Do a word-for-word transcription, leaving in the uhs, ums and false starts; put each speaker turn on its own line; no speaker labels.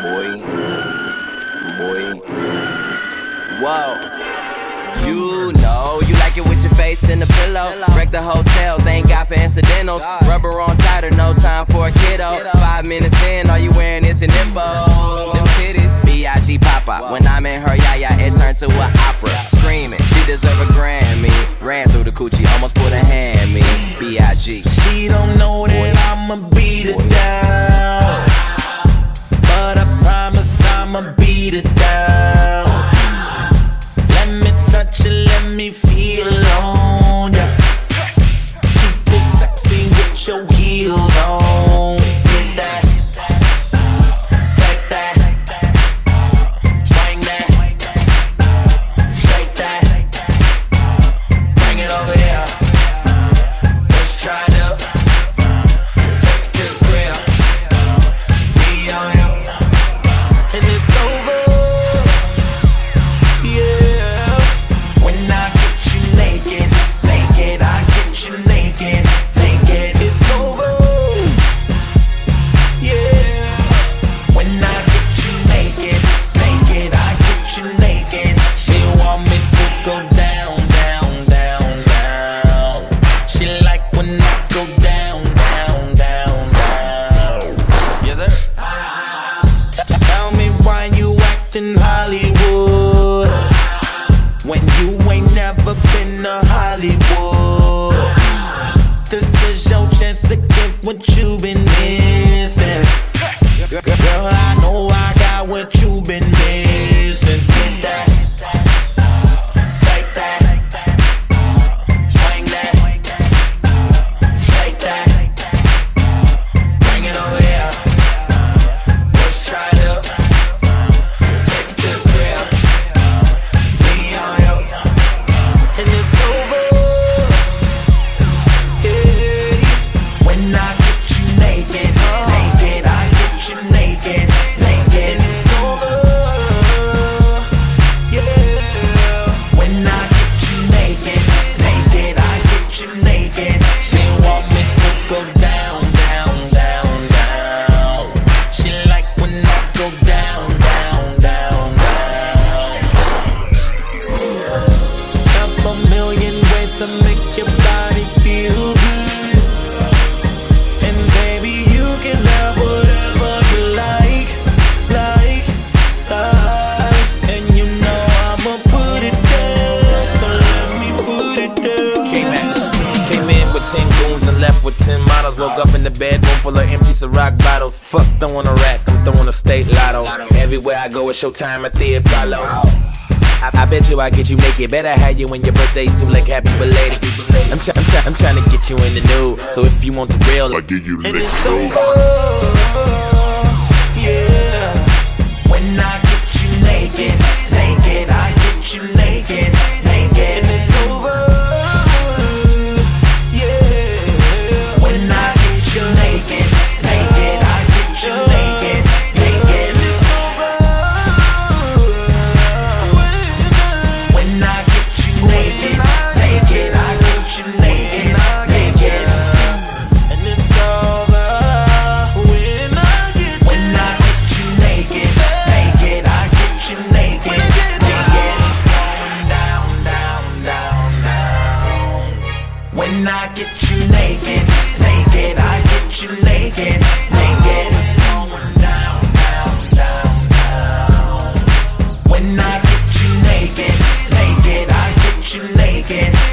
boy, boy. Whoa. You know, you like it with your face in the pillow. Wreck the hotel, thank God for incidentals. Rubber on tighter, no time for a kiddo. Five minutes in, all you wearing is an nimbo. Them titties, B I G Papa. When I'm in her yaya, it turned to an opera. Screaming, she deserve a Grammy. Ran through the coochie, almost put a hand me. B I G
She don't know that I'ma beat her down, but I promise I'ma beat her down. Let me touch you, let me feel on ya. Keep it sexy with your heels on. Get that, take that, swing that, shake that, bring it over here. Let's try it up. Take it to the crib. Be on you, and it's over. Yeah. When I get you naked, naked, I get you naked, naked. It's over. Yeah. When I get you naked, naked, I get you naked. She want me to go down, down, down, down. She like when I go down, down, down, down. Yes, sir. T- Tell me why you acting Hollywood when you ain't never been to Hollywood. This is your chance to get what you been missing. Girl, I know I got what you been missing. Get that, take that, swing that, shake that, bring it over here. Let's try it up. Take it to the crib. Be on you, and it's over. Yeah. When I get you naked, naked, I get you naked, naked. And it's over. Yeah. When I get you naked, naked, I get you naked. She want me to go down, down, down, down. She like when I go down, down, down, down. Couple million ways to make your body feel good, and baby you can have whatever you like, like, like. And you know I'ma put it down, so let me put it down.
Came in, came in with ten goons and left with ten models. Woke up in the bedroom full of empty Ciroc bottles. Fuck throwing a rack, I'm throwing a state lotto. Everywhere I go it's showtime at the Apollo. I, I bet you I get you naked. Better have you when your birthday suit like happy belated. I'm, try, I'm, try, I'm trying to get you in the nude. So if you want the real, I give you
And
lick.
it's over. Yeah. When I get you naked, naked, I get you naked, naked. And it's over. Yeah. When I get you naked, naked, I get you naked, naked. And it's over. When I get you naked, naked, I get you naked, naked. And it's over. When I get you, when I get you naked, naked, I get you naked, naked. It's going down, down, down, down. When I get you naked, naked, I get you naked, naked. It's going down, down, down, down. When I get you naked, naked, I get you naked.